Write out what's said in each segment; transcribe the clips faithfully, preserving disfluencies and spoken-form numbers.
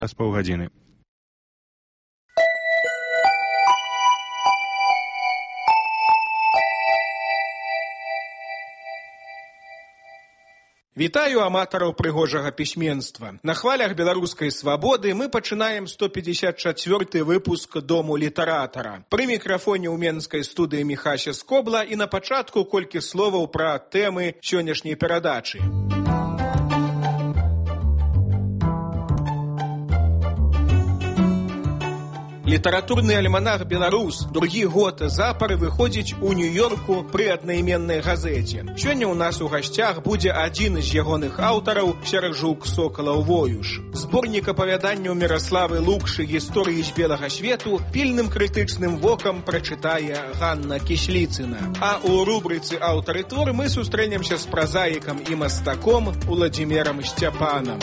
з паўгадзіны. Вітаю аматараў прыгожага пісьменства. На хвалях беларускай свабоды мы пачынаем сто пятьдесят четвёрты выпуск Дому літаратара. Пры мікрафоне ў менскай студыі Міхася Скобла і на пачатку колькі словаў пра тэмы сённяшняй перадачы. Літаратурны альманах «Беларус» другі год запар выходзіць у Нью-Йорку пры аднайменнай газеце. Сёння ў нас у гасцях будзе адзін з ягоных аўтараў Сяржук Сокалаў-Воюш. Зборнік апавяданняў Міраславы Лукшы «Гісторыі з белага свету» пільным крытычным вокам прачытае Ганна Кісліцына. А ў рубрыцы «Аўтары твор» мы сустрэнемся з празаікам і мастаком Уладзімірам Сцяпанам.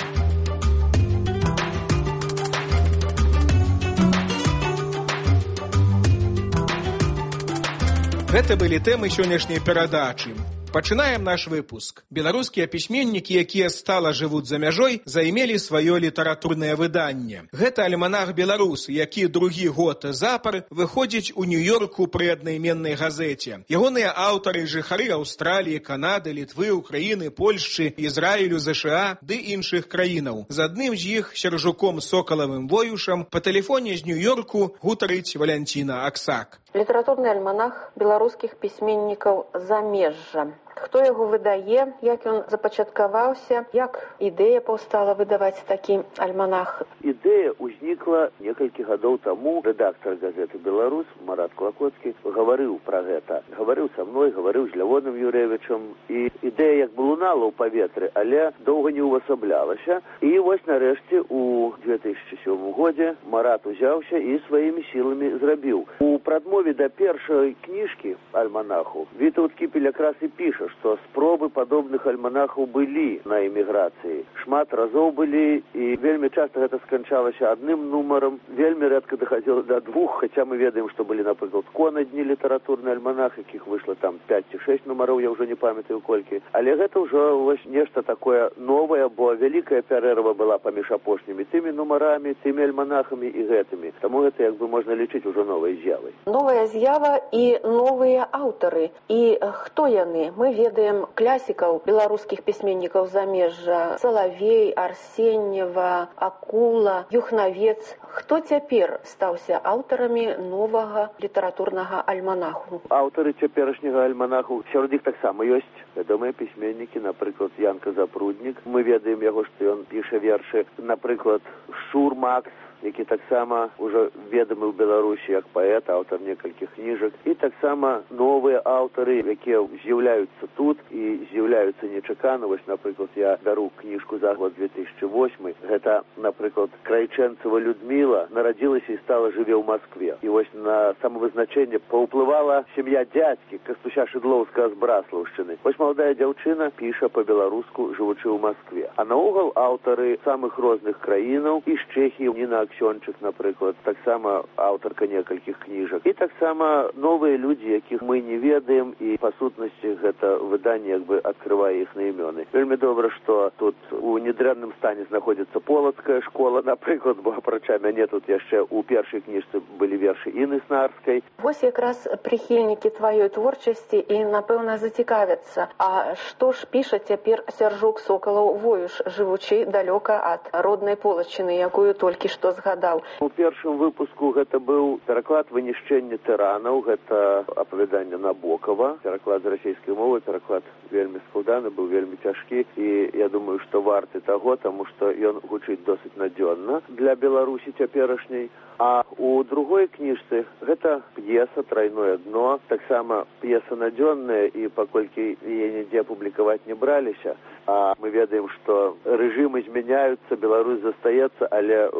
Гэта былі тэмы сённяшняй перадачы. Пачынаем наш выпуск. Беларускія пісьменнікі, якія стала жывуць за мяжой, займелі сваё літаратурнае выданне. Гэта альманах «Беларус», які другі год запар выходзіць у Нью-Йорку пры аднайменнай газеце. Ягоныя аўтары жыхары Аўстраліі, Канады, Літвы, Украіны, Польшчы, Ізраілю, ЗША ды іншых краінаў. З адным з іх, Сяржуком Сокалавым-Воюшам, па тэлефоне з Нью-Йорку гутарыць Валянціна Аксак. Літаратурны альманах беларускіх пісьменнікаў замежжа. Хто яго выдае, як ён запачаткаваўся, як ідэя паўстала выдаваць такі альманах? Ідэя ўзнікла некалькі гадоў таму. Рэдактар газеты «Беларус» Марат Клакоцкі гаварыў пра гэта. Гаварыў са мной, гаварыў з Лявоном Юрэвічам. І ідэя як бы лунала ў паветры, але доўга не ўвасаблялася. І вось нарэшце у две тысячы сёмым годзе Марат узяўся і сваімі сіламі зрабіў. У прадмове да першай кніжкі альманаху Вітаўт Кіпель якраз і піша, што спробы падобных альманахаў былі на эміграцыі. Шмат разоў былі, і вельмі часта гэта сканчалася адным нумарам, вельмі рэдка дахадзіла да двух, хаця мы ведаем, што былі, напрыклад, конадні літаратурны альманах, якіх выйшла там пяць ці шэсць нумароў, я ўжо не памятаю колькі. Але гэта ўжо вось нешта такое новае, бо вялікая пярэрва была паміж апошнімі тымі нумарамі, тымі альманахамі і гэтымі. Таму гэта як бы можна лічыць ужо новай з'явай. Новая з'ява і новыя аўтары. І хто яны? Мы ведаем класікаў беларускіх пісьменнікаў замежжа: Салавей, Арсеньева, Акула, Юхнавец. Хто цяпер стаўся аўтарамі новага літаратурнага альманаху? Аўтары цяперашняга альманаху, сярод іх таксама ёсць вядомыя пісьменнікі, напрыклад, Янка Запруднік. Мы ведаем яго, што ён піша вершы, напрыклад, Шур Макс, які таксама ўжо ведамы ў Беларусі як паэт, аўтар некалькіх кніжак, і таксама новыя аўтары, якія з'яўляюцца тут і з'яўляюцца нечакана. Вось, напрыклад, я бяру кніжку за год две тысячы восьмы. Гэта, напрыклад, Крайчэнцева Людміла нарадзілася і стала жыве ў Маскве. І вось на самавызначэнне паўплывала сям'я дзядзькі Кастуся Шыдлоўскага з Браслаўшчыны. Вось маладая дзяўчына піша па-беларуску, жывучы ў Маскве. А наогул аўтары самых розных краінаў, і з Чэхіі, Ніна Аксёнчык, напрыклад, таксама аўтарка некалькіх кніжак. І таксама новыя людзі, якіх мы не ведаем, і па сутнасці гэта выданне як бы адкрывае іхныя імёны. Вельмі добра, што тут у недрэнным стане знаходзіцца полацкая школа, напрыклад, бо апрача мяне тут яшчэ ў першай кніжцы былі вершы Інны Снарскай. Вось якраз прыхільнікі тваёй творчасці і, напэўна, зацікавяцца. А што ж піша цяпер Сяржук Сокалаў-Воюш, жывучы далёка ад роднай полачыны, якую толькі што згадаў? У першым выпуску гэта быў пераклад «Вынішчэнне тыранаў», гэта апавяданне Набокава, пераклад з расійскай мовы, пераклад вельмі складаны, быў вельмі цяжкі, і я думаю, што варты таго, таму што ён гучыць досыць надзённа для Беларусі цяперашняй. А у другой кніжцы гэта п'еса «Трайное дно», таксама п'еса надзённая, і паколькі яе нідзе публікаваць не браліся, а мы ведаем, што рэжымы змяняюцца, Беларусь застаецца, але вось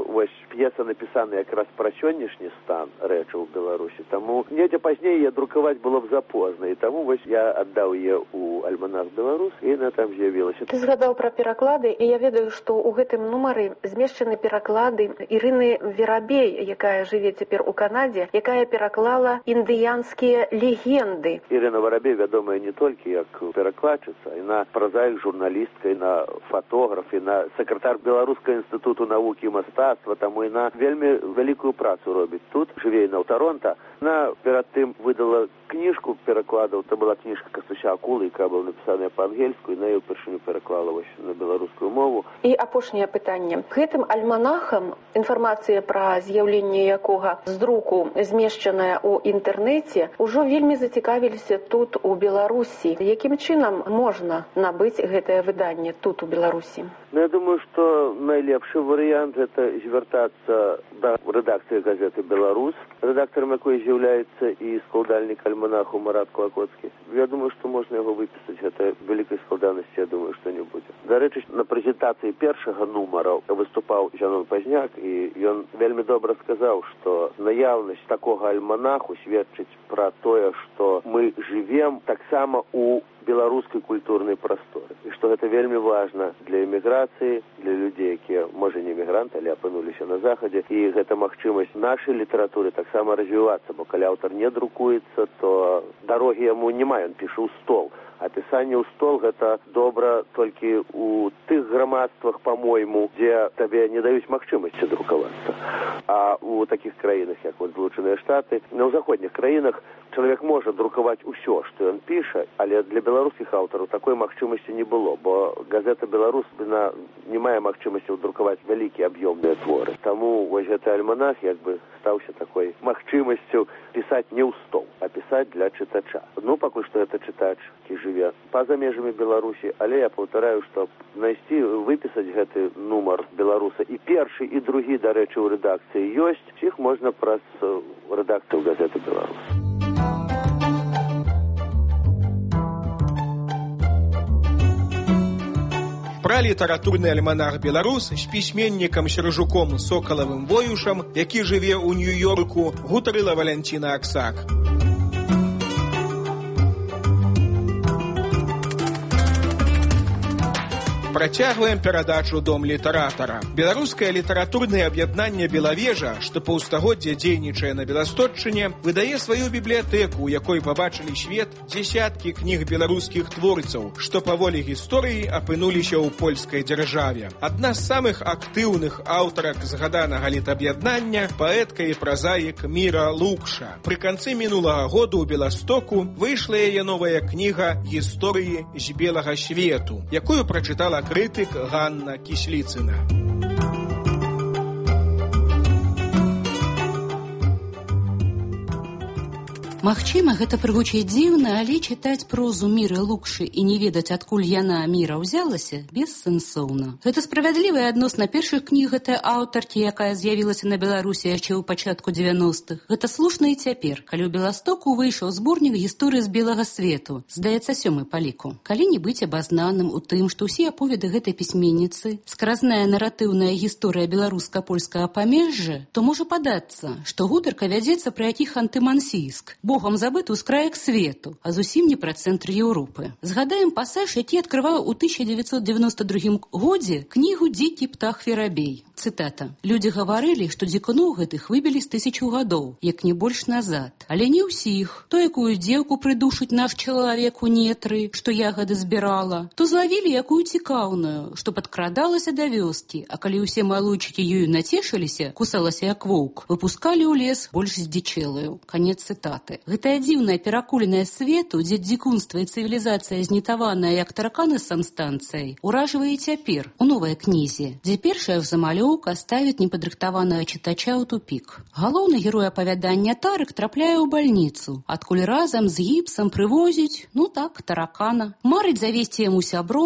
п'еса напісана якраз пра сённяшні стан рэчаў у Беларусі. Таму недзе пазней яе друкаваць было б запозна, і таму вось я аддаў яе ў альманах «Беларус», і яна там з'явілася. Ты згадаў пра пераклады, і я ведаю, што ў гэтым нумары змешчаны пераклады Ірыны Верабей, якая жыве цяпер у Канадзе, якая пераклала індыянскія легенды. Ірына Верабей вядомая не толькі як перакладчыца, яна празаік, журналістка, яна фотограф, яна сакратар Беларускага інстытуту навукі і мастацтва, таму яна вельмі вялікую працу робіць тут, жыве яна ў Таронта. Яна перад тым выдала кніжку перакладаў, то была кніжка «Кастуся акулы», якая была напісаная па-ангельску, і на яе ўпершыню пераклала вось на беларускую мову. І апошняе пытанне. Гэтым альманахам, інфармацыя пра з'яўленне якога з друку змешчаная ў інтэрнэце, ужо вельмі зацікавіліся тут у Беларусі. Якім чынам можна набыць гэтае выданне тут у Беларусі? Ну, я думаю, што найлепшы варыянт – гэта звяртацца да рэдакцыі газеты «Беларус», рэдактарам якой з'яўляецца і складальнік альманаху Марат Клакоцкі. Я думаю, што можна яго выпісаць. Гэта вялікай складанасці, я думаю, што не будзе. Дарэчы, на прэзентацыі першага нумара выступаў Зянон Пазняк, і ён вельмі добра сказаў, што наяўнасць такога альманаху сведчыць пра тое, што мы жывем таксама у беларускай культурнай прасторы. І што гэта вельмі важна для эміграцыі, для людзей, якія, можа, не эмігранты, але апынуліся на захадзе. І гэта магчымасць нашай літаратуры таксама развівацца, бо калі аўтар не друкуецца, то дарогі яму няма, ён піша ў стол. А пісанне ў стол гэта добра толькі ў тых грамадствах, па-мойму, дзе табе не даюць магчымасці друкавацца. А ў такіх краінах, як вот Злучаныя Штаты, на ў заходніх краінах чалавек можа друкаваць усё, што ён піша, але для беларускіх аўтараў такой магчымасці не было, бо газета «Беларус» не мае магчымасці друкаваць вялікія аб'ёмныя творы. Таму вось гэты альманах як бы стаўся такой магчымасцю пісаць не ў стол, а пісаць для чытача. Ну, пакуль што гэта чытач, які жыве па-за межамі Беларусі, але я паўтараю, што знайсці, выпісаць гэты нумар «Беларуса» і першы, і другі, дарэчы, ў рэдакцыі ёсць, іх можна праз рэдакцыю газеты «Беларус». Пра літаратурны альманах «Беларус» з пісьменнікам Сержуком Сокалавым Воюшам, які жыве ў Нью-Йорку, гутарыла Валянціна Аксак. Працягваем перадачу «Дом літаратара». Беларускае літаратурнае аб'яднанне «Белавежа», што паўстагоддзя дзейнічае на Беластотчыне, выдае сваю бібліятэку, у якой пабачылі свет дзесяткі кніг беларускіх творцаў, што паволі гісторыі апынуліся ў польскай дзяржаве. Адна з самых актыўных аўтарак згаданага літаб'яднання – паэтка і празаік Міра Лукша. Пры канцы мінулага году ў Беластоку выйшла яе новая кніга «Гісторыі з белага свету», якую прачытала крытык Ганна Кісліцына. Магчыма, гэта прыгучыць дзіўна, але чытаць прозу Міры Лукшы і не ведаць, адкуль яна, Міра, узялася, бессэнсоўна. Гэта справядлівая адносна першых кніг гэтай аўтаркі, якая з'явілася на Беларусі яшчэ ў пачатку дзевяностых. Гэта слушна і цяпер, калі ў Беластоку выйшаў зборнік гісторыі з белага свету, здаецца, сёмы па ліку. Калі не быць абазнаным у тым, што ўсе аповеды гэтай пісьменніцы, скразная наратыўная гісторыя беларуска-польскага памежжа, то можа падацца, што гутарка вядзецца пра якіх антымансійск, богам забыты з краек свету, а зусім не пра цэнтр Еўропы. Згадаем пасаж, які адкрываў у тысяча дзевяцьсот дзевяноста другім годзе кнігу «Дзікі птах Верабей». Цытата. «Людзі гаварылі, што дзікуноў гэтых выбілі з тысячу гадоў, як не больш назад. Але не ўсіх. То якую дзеўку прыдушыць наш чалавек у нетры, што ягады збірала, то злавілі якую цікаўную, што падкрадалася да вёскі, а калі ўсе малойчыкі ёю нацешыліся, кусалася як воўк, выпускалі ў лес больш здзічэлую». Канец цытаты. Гэтая дзіўная перакуленая свету, дзе дзікунства і цывілізацыя знітаваная як тараканы з санстанцыяй, уражвае цяпер у новай кнізе, дзе першая замалёўка ставіць непадрыхтаванага чытача ў тупік. Галоўны герой апавядання Тарык трапляе ў бальніцу, адкуль разам з гіпсам прывозіць, ну так, таракана. Марыць завесці яму сяброў,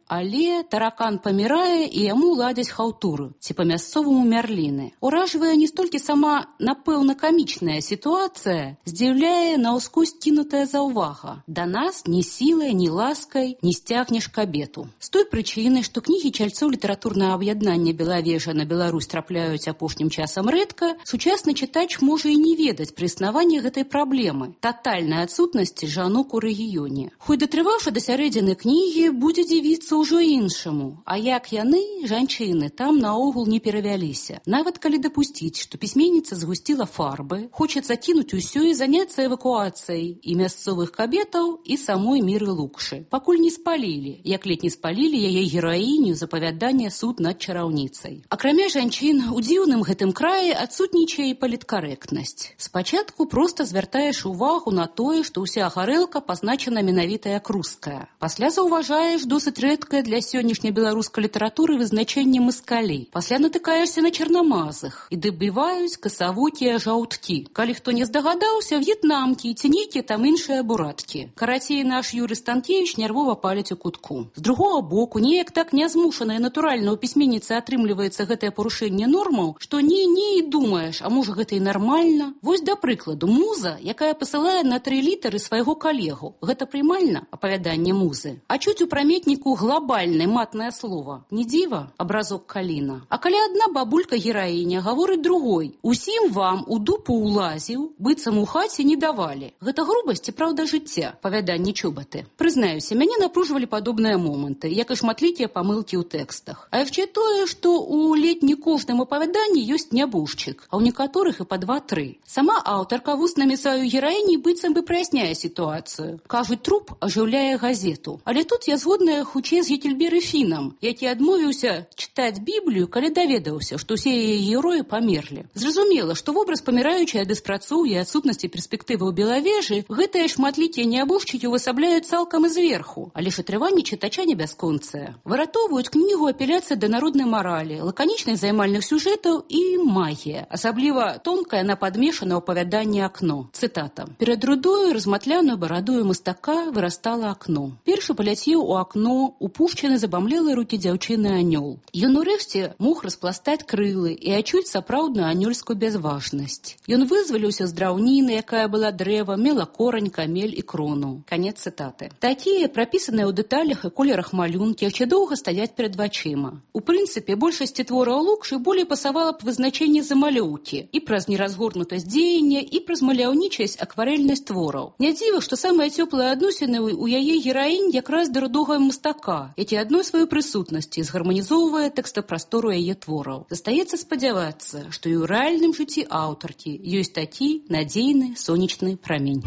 Але таракан памірае, і яму ладзяць хаўтуру, ці па-мясцоваму мярліны. Уражвае не столькі сама, напэўна, камічная сітуацыя, здзіўляе наўскось кінутая заўвага. Да нас ні сілай, ні ласкай не сцягнеш кабету. З той прычыны, што кнігі чальцоў літаратурнага аб'яднання «Белавежа» на Беларусь трапляюць апошнім часам рэдка, сучасны чытач можа і не ведаць пра існаванне гэтай праблемы – татальнай адсутнасці жанок у рэгіёне. Хоць датрываўшы да сярэдзіны кнігі, будзе дзівіцца ўжо іншаму. А як яны, жанчыны, там наогул не перавяліся. Нават калі дапусціць, што пісьменніца згусціла фарбы, хочацца кінуць усё і заняцца эвакуацыяй і мясцовых кабетаў, і самой Міры Лукшы. Пакуль не спалілі, як ледь не спалілі яе гераіню з апавядання «Суд над чараўніцай». Акрамя жанчын, у дзіўным гэтым краі адсутнічае і паліткарэктнасць. Спачатку проста звяртаеш увагу на тое, што ўся гарэлка пазначана менавіта як руская. Пасля заўважаеш досыць рэдкае для сённяшняй беларускай літаратуры вызначэнне маскалей. Пасля натыкаешся на чарнамазых і дабіваюць касавокія жаўткі. Калі хто не здагадаўся, в'етнамкі ці нейкія там іншыя бураткі. Карацей, наш Юрый Станкевич нервова паляць у кутку. З другого боку, неяк так нязмушана і натуральна у пісьменніцы атрымліваецца гэтае парушэнне нормаў, што не-не і думаеш, а можа гэта і нармальна. Вось, да прыкладу, муза, якая пасылае на тры літары свайго калегу. Гэта прымальна, апавяданне музы. А чуць у праметніку глобальнае матнае слова. Не дзіва, абразок Каліна. А калі адна бабулька-гераіня гаворыць другой, усім вам у дупу улазіў, быццам у хаце не давалі. Гэта грубасць і праўда жыцця, апавяданне Чубаты. Прызнаюся, мяне напружвалі падобныя моманты, як і шматлікія памылкі ў тэкстах. А яшчэ тое, што ў ледь не кожным апавяданні ёсць нябожчык, а ў некаторых і па два-тры. Сама аўтарка вуснамі сваёй гераіні быццам бы праясняе сітуацыю. Кажуць, труп ажыўляе газету. Але тут я згодная хутчэй з Гекельберы Фінам, які адмовіўся чытаць Біблію, калі даведаўся, што ўсе яе героі памерлі. Зразумела, што вобраз паміраючай ад беспрацоўя і адсутнасці перспектывы ў Белавежы гэтыя шматлікія нябожчыкі увасабляюць цалкам і зверху, але ж атрыванне чытача не бясконцае. Выратоўваюць кнігу апеляцыя да народнай маралі, лаканічных займальных сюжэтаў і магія. Асабліва тонкая на падмешана апавяданне «Акно». Цытата. «Перад рудою, разматляную барадою мастака вырастала акно. Першы паляцеў у акно, упушчаны забамлелыя рукі дзяўчыны анёл. Ён урэшце мог распластаць крылы і адчуць сапраўдную анёльскую бязважнасць. Ён вызваліўся з драўніны, якая была дрэва, мела корань, камель і крону». Канец цытаты. Такія прапісаныя ў дэталях і колерах малюнкі яшчэ доўга стаяць перад вачыма. У прынцыпе, большасці твораў Лукшы болей пасавала б вызначэнне замалёўкі і праз неразгорнутасць дзеяння, і праз маляўнічасць акварэльнасць твораў. Не дзіва, што самыя цёплыя адносіны у яе гераінь якраз да рудога мастака, які адной сваёй прысутнасці згарманізоўвае тэкстапрастору яе твораў. Застаецца спадзявацца, што і ў рэальным жыцці аўтаркі ёсць такі надзейны сонечны прамень.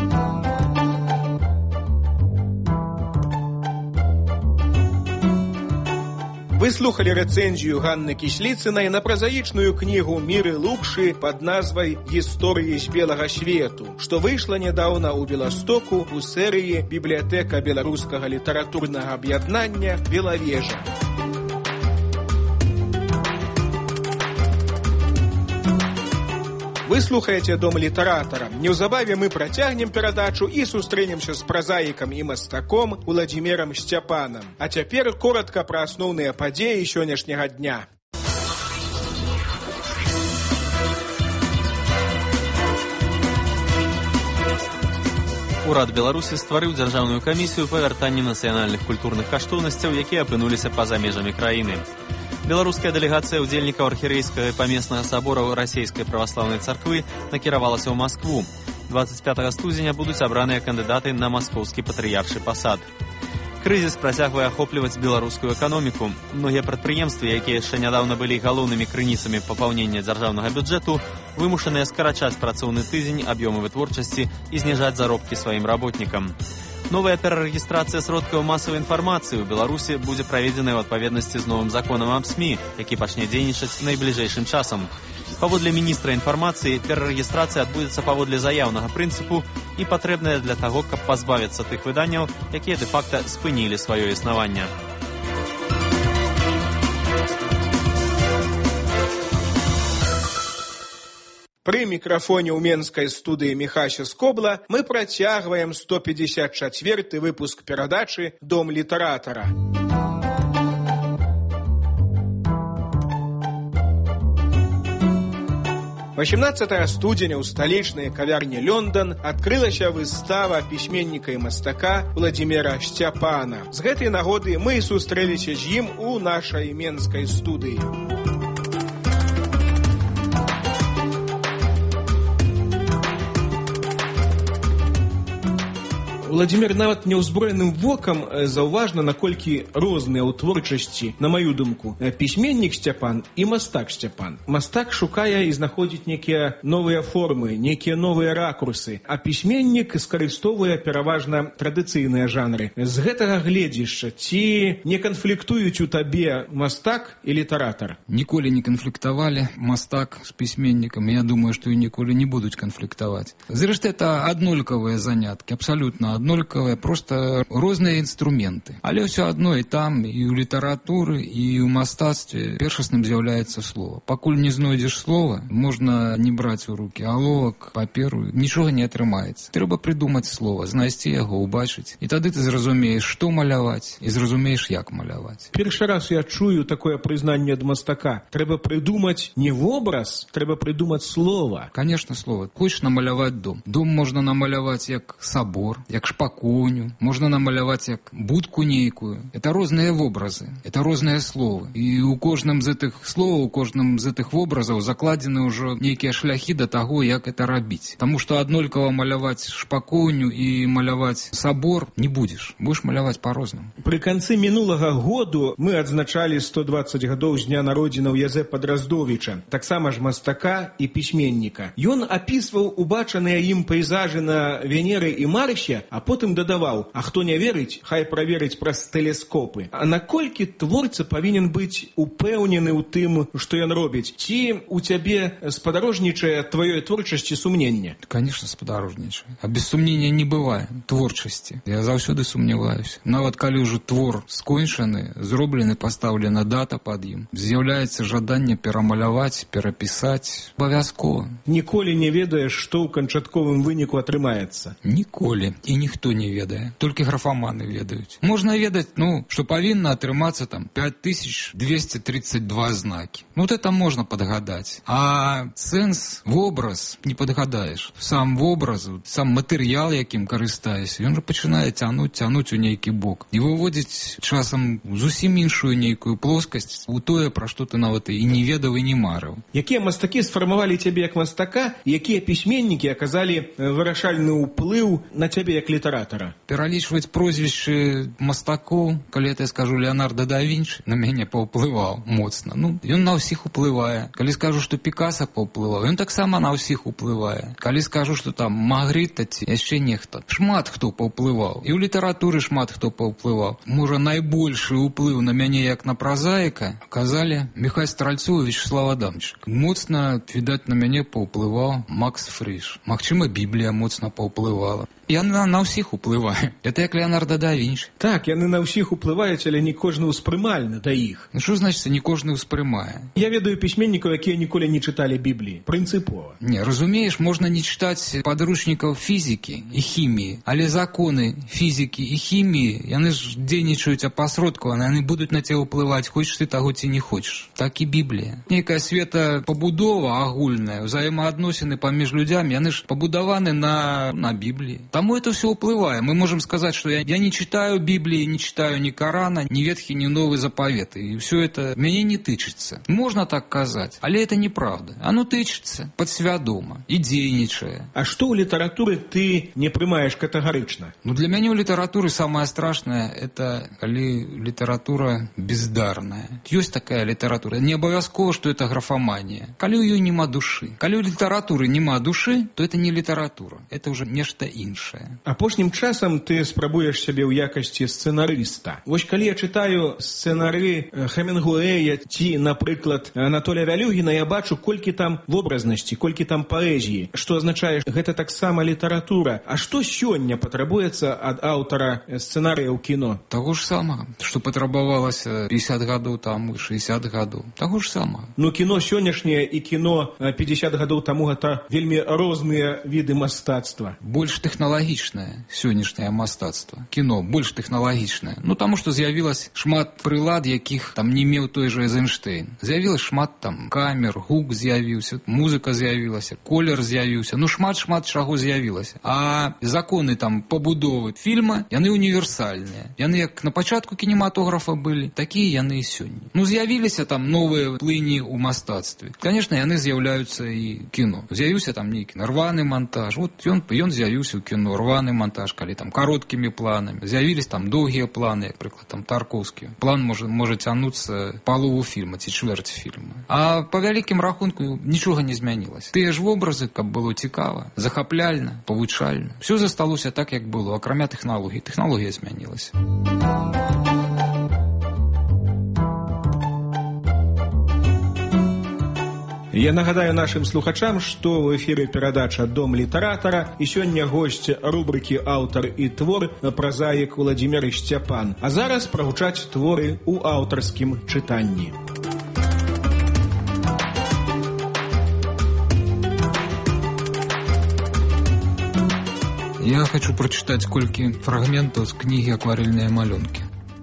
Вы слухали рэцэнзію Ганны Кісліцынай на празаічную кнігу Міры Лукшы пад назвай «Гісторыі з белага свету», што выйшла нядаўна ў Беластоку ў серыі «Бібліятэка беларускага літаратурнага аб'яднання «Белавежа». Вы слухаеце «Дом літаратара». Неўзабаве мы працягнем перадачу і сустрэнемся з празаікам і мастаком Уладзімірам Сцяпанам. А цяпер коратка пра асноўныя падзеі сённяшняга дня. Урад Беларусі стварыў дзяржаўную камісію па вяртанні нацыянальных культурных каштоўнасцяў, якія апынуліся па-за межамі краіны. Беларуская дэлегацыя ўдзельнікаў архірэйскага і памеснага сабораў расійскай праваслаўнай царквы накіравалася ў Маскву. дваццаць пятага студзеня будуць абраныя кандыдаты на маскоўскі патрыяршы пасад. Крызіс працягвае ахопліваць беларускую эканоміку. Многія прадпрыемствы, якія яшчэ нядаўна былі галоўнымі крыніцамі папаўнення дзяржаўнага бюджэту, вымушаныя скарачаць працоўны тыдзень, аб'ёмы вытворчасці і зніжаць заробкі сваім работнікам. Новая перарэгістрацыя сродкаў масавай інфармацыі ў Беларусі будзе праведзеная ў адпаведнасці з новым законам аб СМІ, які пачне дзейнічаць найбліжэйшым часам. Паводле міністра інфармацыі, перарэгістрацыя адбудзецца паводле заяўнага прынцыпу і патрэбная для таго, каб пазбавіцца тых выданняў, якія дэ-факта спынілі сваё існаванне. Пры мікрафоне ў менскай студыі Міхася Скобла мы працягваем сто пятьдесят четвёрты выпуск перадачы «Дом літаратара». восемнадцатага студзеня ў сталічнай кавярні «Лёндон» адкрылася выстава пісьменніка і мастака Владзіміра Сцяпана. З гэтай нагоды мы і сустрэліся з ім у нашай менскай студыі. Владзімір, нават няўзброеным вокам заўважна, наколькі розныя ў творчасці, на маю думку, пісьменнік Сцяпан і мастак Сцяпан. Мастак шукае і знаходзіць некія новыя формы, некія новыя ракурсы, а пісьменнік скарыстовуе пераважна традыцыйныя жанры. З гэтага гледзішча, ці не канфліктуюць у табе мастак і літаратар? Ніколі не канфліктавалі мастак з пісьменнікам. Я думаю, што і ніколі не будуць канфліктаваць. Зрэшты, это аднолькавыя заняткі, абсалютна аднолькавыя, просто розныя інструменты. Але ўсё адно і там, і ў літаратуры, і ў мастацтве першасным з'яўляецца слова. Пакуль не знойдзеш слова, можна не браць у рукі аловак, паперу, нічога не атрымаецца. Трэба прыдумаць слова, знайсці яго, убачыць. І тады ты зразумееш, што маляваць, і зразумееш, як маляваць. Першы раз я чую такое прызнанне ад мастака. Трэба прыдумаць не вобраз, трэба прыдумаць слова. Конечно, слова. Хочаш намаляваць дом. Дом можна намаляваць як сабор, як шпакоўню, можна намаляваць як будку нейкую. Это розныя вобразы, это розныя словы. І ў кожным з гэтых словаў, у кожным з гэтых вобразаў закладзены ўжо нейкія шляхі да таго, як это рабіць. Таму што аднолькава маляваць шпакоўню і маляваць сабор не будзеш. Будзеш маляваць па-рознаму. Пры канцы мінулага году мы адзначалі сто дваццаць гадоў з дня народзінаў Язэпа Драздовіча, таксама ж мастака і пісьменніка. Ён апісваў убачаныя ім пейзажы на Венеры і Марсе, а потым дадаваў, а хто не верыць, хай праверыць праз тэлескопы. А наколькі творца павінен быць упэўнены ў тым, што ён робіць? Ці у цябе спадарожнічае тваёй творчасці сумненне? Конечно, спадарожнічае. А без сумнення не бывае творчасці. Я заўсёды сумняваюся. Нават калі ўжо твор скончаны, зроблены, пастаўлена дата пад ім, з'яўляецца жаданне перамаляваць, перапісаць абавязкова. Ніколі не ведаеш, што ў канчатковым выніку атрымаецца? Ніколі. І ніхто не ведае. Толькі графаманы ведаюць. Можна ведаць, ну, што павінна атрымацца там пять тысяч двести тридцать два знакі. Ну, вот это можна падгадаць. А сэнс, вобраз не падгадаеш. Сам вобраз, сам матэрыял, якім карыстаешся, ён жа пачынае цянуць, цянуць у нейкі бок. І выводзіць часам зусім іншую нейкую плоскасць у тое, пра што ты нават і не ведаў, і не марыў. Якія мастакі сфармавалі цябе як мастака, якія пісьменнікі аказалі вырашальны ўплыў на цябе як літаратара? Пералічваць прозвішчы мастакоў, калі я скажу Леонардо да Вінчы, на мяне паўплываў моцна. Ну, ён на ўсіх уплывае. Калі скажу, што Пікаса паўплываў, ён таксама на ўсіх уплывае. Калі скажу, што там Магрыта ці яшчэ нехта, шмат хто паўплываў. І ў літаратуры шмат хто паўплываў. Можа, найбольшы ўплыў на мяне як на празаіка аказалі Міхась Стральцоў і Вячеслав Адамчык. Моцна, відаць, на мяне паўплываў Макс Фрыш. Магчыма, Біблія моцна паўплывала. Яна на ўсіх уплывае. Это як Леонардо да Вінчы. Так, яны на ўсіх уплываюць, але не кожны ўспрымальны да іх. Ну, што значыцца, не кожны ўспрымае? Я ведаю пісьменнікаў, якія ніколі не чыталі Бібліі. Прынцыпова. Не, разумееш, можна не чытаць падручнікаў фізікі і хіміі, але законы фізікі і хіміі, яны ж дзейнічаюць апасродкавана, яны будуць на цябе ўплываць, хочаш ты таго ці не хочаш. Так і Біблія. Нейкая светапабудова агульная, ўзаемаадносіны паміж людзямі, яны ж пабудаваны на, на Бібліі. Тому это все уплывает. Мы можем сказать, что я, я не читаю Библии, не читаю ни Корана, ни Ветхий, ни Новый Заповет. И все это меня не тычется. Можно так сказать, але это неправда. Оно тычется подсвядома и дзейнічае. А что у литературы ты не прымаешь категорично? Ну, для меня у литературы самое страшное, это коли литература бездарная. Есть такая литература. Не обовязково, что это графомания. Коли у ее нема души. Коли у литературы нема души, то это не литература. Это уже нешта іншае. Апошнім часам ты спрабуеш сябе ў якасці сцэнарыста. Вось калі я чытаю сцэнары Хемінгуэя ці, напрыклад, Анатолія Вялюгіна, я бачу, колькі там вобразнасці, колькі там паэзіі, што азначае, гэта таксама літаратура. А што сёння патрабуецца ад аўтара сцэнарыя ў кіно? Таго ж самага, што патрабавалася пятьдесят гадоў таму, шестьдесят гадоў. Таго ж самага. Ну, кіно сённяшняе і кіно пятьдесят гадоў таму гэта вельмі розныя віды мастацтва. Больш тэхналагічна тэхналагічнае сённяшняе мастацтва. Кіно больш тэхналагічнае. Ну, таму што з'явілася шмат прылад, якіх там не меў той жа Эйзенштейн. З'явілася шмат там камер, гук з'явіўся, музыка з'явілася, колер з'явіўся. Ну, шмат-шмат чаго з'явілася. А законы там пабудовы фільма, яны універсальныя. Яны як на пачатку кінематографа былі, такія яны і сёння. Ну, з'явіліся там новыя плыні ў мастацтве. Конечно, яны з'яўляюцца і кіно. З'явіўся там нейкі рваны монтаж. Вот ён, ён з'явіўся ў кіно, рваны монтаж, калі там кароткімі планамі. З'явілись там доўгія планы, як прыклад, там Тарковскі. План можа, можа цянуцца палову фільма ці чвэрць фільма. А па вялікім рахунку нічога не змянілася. Тыя ж вобразы, каб было цікава, захапляльна, павучальна. Все засталося так, як было, акрамя тэхналогій. Тэхналогія змянілася. Я нагадаю нашим слухачам, што ў эфіры перадача «Дом літаратара» і сёння госць рубрыкі «Аўтар і твор» празаік Уладзімір Сцяпан. А зараз прагучаць творы ў аўтарскім чытанні. Я хочу прочитать колькі фрагментаў з кнігі «Акварельныя малюнкі».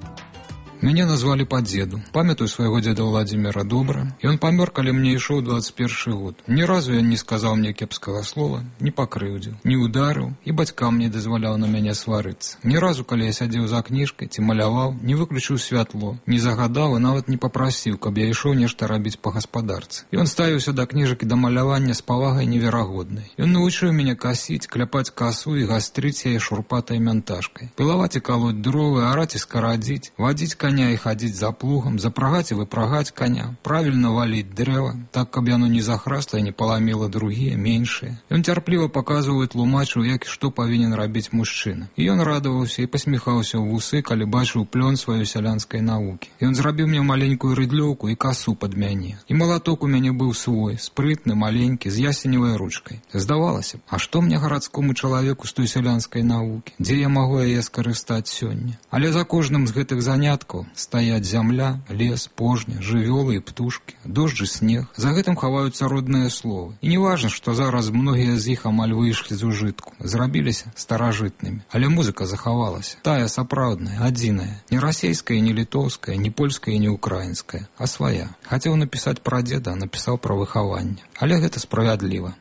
Мяне назвалі па дзеду. Памятаю свайго дзеда Владзіміра добра. Ён памёр, калі мне ішоў двадцать першы год. Ні разу ён не сказаў мне кепскага слова, не пакрыўдзіў, не ударыў, і бацькам не дазваляў на мяне сварыцца. Ні разу, калі я сядзеў за кніжкай ці маляваў, не выключыў святло, не загадаў і нават не папрасіў, каб я ішоў нешта рабіць па гаспадарцы. Ён ставіўся да кніжак і да малявання з павагай неверагоднай. Ён навучыў мяне касіць, кляпаць касу і гастрыць яе шурпатай мянтажкай. Пілаваць і калоць дровы, араць і скарадзіць, вадзіць каня і хадзіць за плугам, запрагаць і выпрагаць каня, правільна валіць дрэва, так, каб яно не захрасла і не паламіла другія, меншыя. Ён цярпліва паказваў і тлумачыў, як і што павінен рабіць мужчына. І ён радаваўся і пасміхаўся ў вусы, калі бачыў плён сваёй сялянскай навукі. Ён зрабіў мне маленькую рыдлёўку і касу пад мяне. І малаток у мяне быў свой, спрытны, маленькі, з ясеневай ручкай. Здавалася б, а што мне гарадскому чалавеку з той сялянскай навукі? Дзе я магу яе скарыстаць сёння? Але за кожным з гэтых заняткаў стаяць зямля, лес, пожня, жывёлы і птушкі, дождж і снег. За гэтым хаваюцца родныя словы. І не важна, што зараз многія з іх амаль выйшлі з ужытку, зрабіліся старажытнымі. Але музыка захавалася. Тая сапраўдная, адзіная. Не расейская, не літоўская, не польская, не украінская, а свая. Хацеў напісаць пра дзеда, а напісаў пра выхаванне. Але гэта справядліва.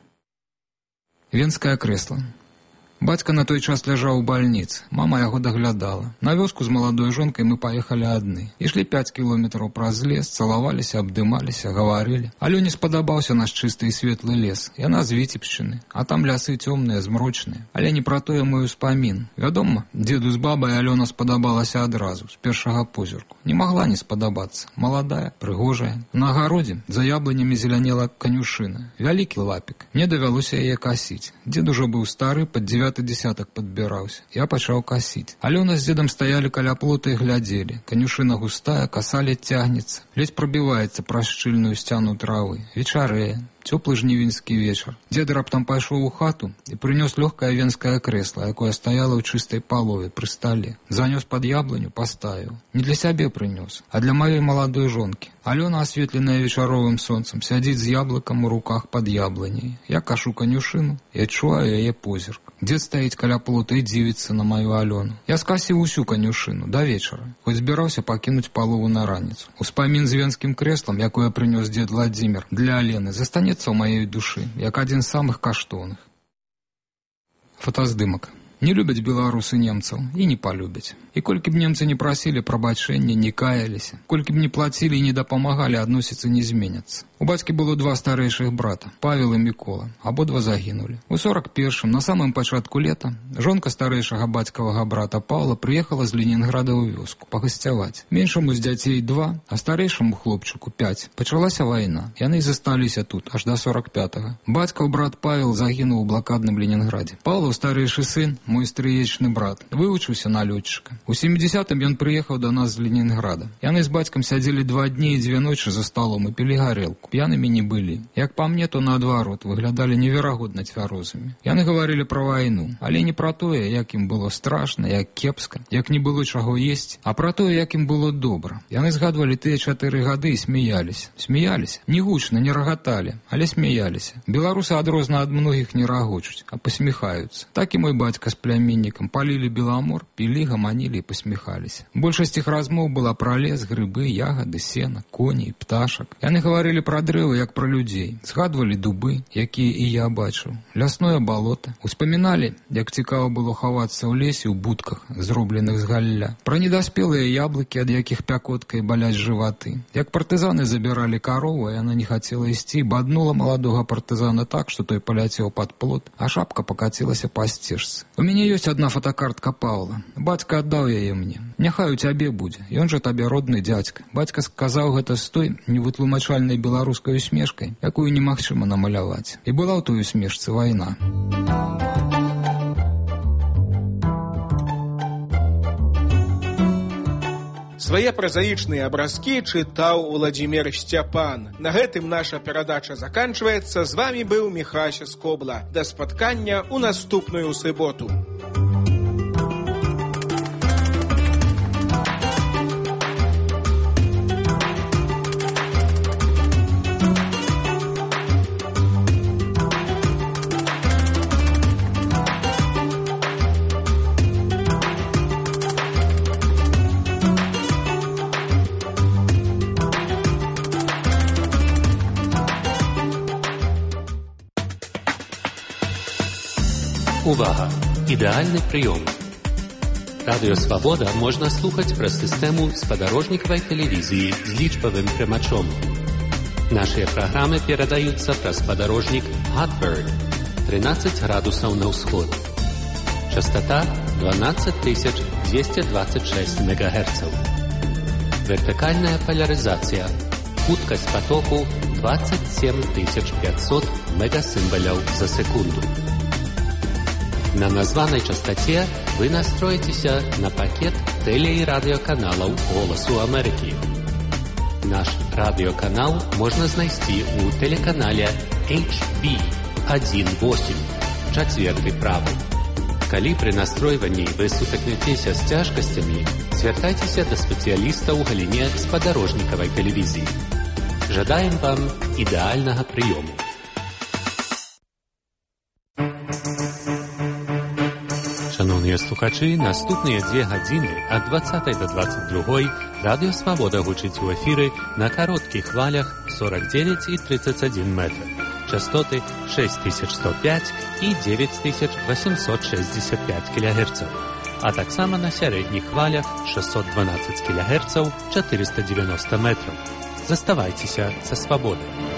Венскае крэсла. Бацька на той час ляжаў у бальніцы. Мама яго даглядала. На вёску з маладой жонкай мы паехалі адны. Ішлі пяць кіламетраў праз лес, цалаваліся, абдымаліся, гаварылі. Алёне спадабаўся наш чысты і светлы лес. Яна з Віцебшчыны, а там лясы цёмныя, змрочныя. Але не пра тое мой успамін. Вядома, дзеду з бабай Алёна спадабалася адразу, з першага позірку. Не магла не спадабацца. Маладая, прыгожая. На агародзе за яблынямі зелянела канюшына. Вялікі лапік. Мне давялося яе касіць. Дзед ужо быў стары, пад дзевяты десятак падбіраўся. Я пачаў касіць. Алёна з дзедам стаялі каля плота і глядзелі. Канюшына густая, каса ледь цягнецца. Ледь прабіваецца праз шчыльную сцяну травы. Вечарэе. Цёплы жнівеньскі вечар. Дзед раптам пайшоў у хату і прынёс лёгкае венскае крэсла, якое стаяло ў чыстай палове пры стале. Занёс пад яблыню, паставіў. Не для сябе прынёс, а для маёй маладой жонкі. Алёна, асветленая вечаровым сонцам, сядзіць з яблыкам у руках пад яблыняй. Я кашу канюшыну і адчуваю яе позірк. Дзед стаіць каля плота і дзівіцца на маю Алёну. Я скасіў усю канюшыну да вечара, хоць збіраўся пакінуць палову на раніцу. Успамін з венскім крэслам, якое прынёс дзед Владзімір для Алены, застанецца у маёй душы, як адзін з самых каштоўных. Фотаздымак. Не любяць беларусы немцаў і не палюбяць. І колькі б немцы не прасілі прабачэння, не каяліся, колькі б не плацілі і не дапамагалі, адносіцца не зменяцца. У бацькі было два старэйшых брата, Павел і Мікола, абодва загінулі. У сорок першым, на самым пачатку лета, жонка старэйшага бацькавага брата Павла прыехала з Ленінграда ў вёску пагасцяваць. Меншаму з дзяцей два, а старэйшаму хлопчыку пяць. Пачалася вайна. Яны засталіся тут аж да сорок пятага. Бацькаў брат Павел загінуў у блакадным Ленінградзе. Павлаў старэйшы сын, мой стрыечны брат, вывучыўся на лётчыка. У сямідзесятым ён прыехаў да нас з Ленінграда. Яны з бацькам сядзелі два дні і дзве ночы за сталом і пілі гарэлку. п'янымі не былі. Як па мне, то наадварот, выглядалі неверагодна цвярозымі. Яны гаварылі пра вайну, але не пра тое, як ім было страшна, як кепска, як не было чаго есці, а пра тое, як ім было добра. Яны згадвалі тыя чатыры гады і смяяліся. Смяяліся? Не гучна, не рагаталі, але смяяліся. Беларусы адрозна ад многіх не рагочуць, а пасміхаюцца. Так і мой бацька з пляменнікам палілі беламор, пілі, гаманілі і пасміхаліся. Большасць іх размоў была пра лес, грыбы, ягады, сена, коней, пташак. Яны гаварылі пра дрэвы, як пра людзей. Згадвалі дубы, якія і я бачыў, лясное балота. Успаміналі, як цікава было хавацца ў лесе ў будках, зробленых з галля. Пра недаспелыя яблыкі, ад якіх пякоткай баляць жываты. Як партызаны забіралі карову, а яна не хацела ісці, баднула маладога партызана так, што той паляцеў пад плот, а шапка пакацілася па сцежцы. У мяне ёсць адна фотокартка Паўла. Бацька аддаў яе мне. Няхай у цябе будзе, ён жа табе родны дзядзька. Бацька сказаў гэта з той невытлумачальнай беларускай усмешкай, якую немагчыма намаляваць. І была ў той усмешцы вайна. Свае празаічныя абразкі чытаў Уладзімір Сцяпан. На гэтым наша перадача заканчваецца. З вамі быў Міхася Скобла. Да спаткання ў наступную суботу. Увага! Ідэальны прыём. Радыё Свабода можна слухаць праз сістэму спадарожнікавай тэлевізіі з лічбавым прымачом. Нашыя праграмы перадаюцца праз спадарожнік Hotbird тринадцать градусаў на ўсход. Частота дванадцать тысяч двести двадцать шесть мегагерцаў. Вертыкальная поляризація. Хуткасць потоку двадцать семь тысяч пятьсот мегасімбаляў за секунду. На названай частоце вы настроіцеся на пакет тэле- і радыёканалаў «Голасу Амерыкі». Наш радыёканал можна знайсці ў тэлеканале эйч би один восемь, чацверты правы. Калі пры настройванні вы сутыкнецеся з цяжкасцямі, звяртайцеся да спецыяліста ў галіне спадарожнікавай тэлевізіі. Жадаем вам ідэальнага прыёму. Шановныя слухачы, наступныя дзве гадзіны ад двадцатай да двадцать другой Радыё Свабода гучыць у эфіры на кароткіх хвалях сорок девять и тридцать один метр, частоты шесть тысяч сто пять и девять тысяч восемьсот шестьдесят пять килогерцаў, а таксама на сярэдніх хвалях шестьсот двенадцать килогерцаў, четыреста девяносто метров. Заставайцеся са Свабодай.